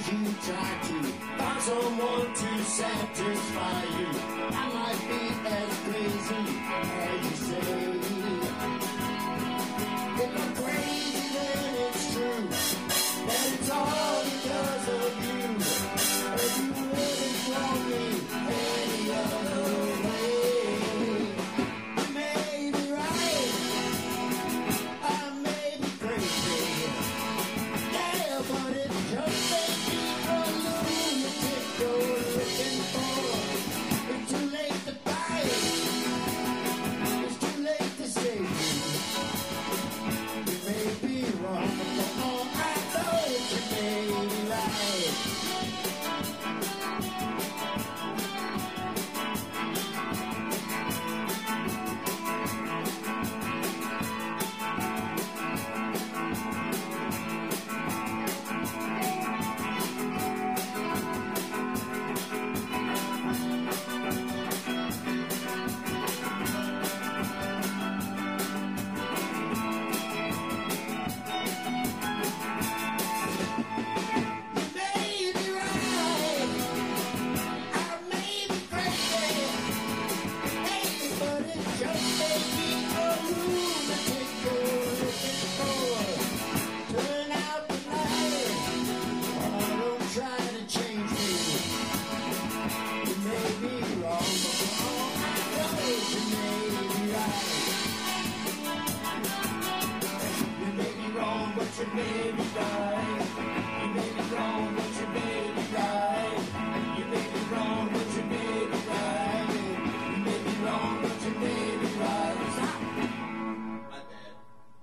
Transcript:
you try to find someone to satisfy you. I might be as crazy as you say. If I'm crazy, then it's true that it's all because of you. If you wouldn't want me any other way, you may be right, I may be crazy. Yeah, but it just may be a lunatic you're looking for. It's too late to fight, it's too late to save you. You may be wrong, but for all I know, you may be right. But you may be right.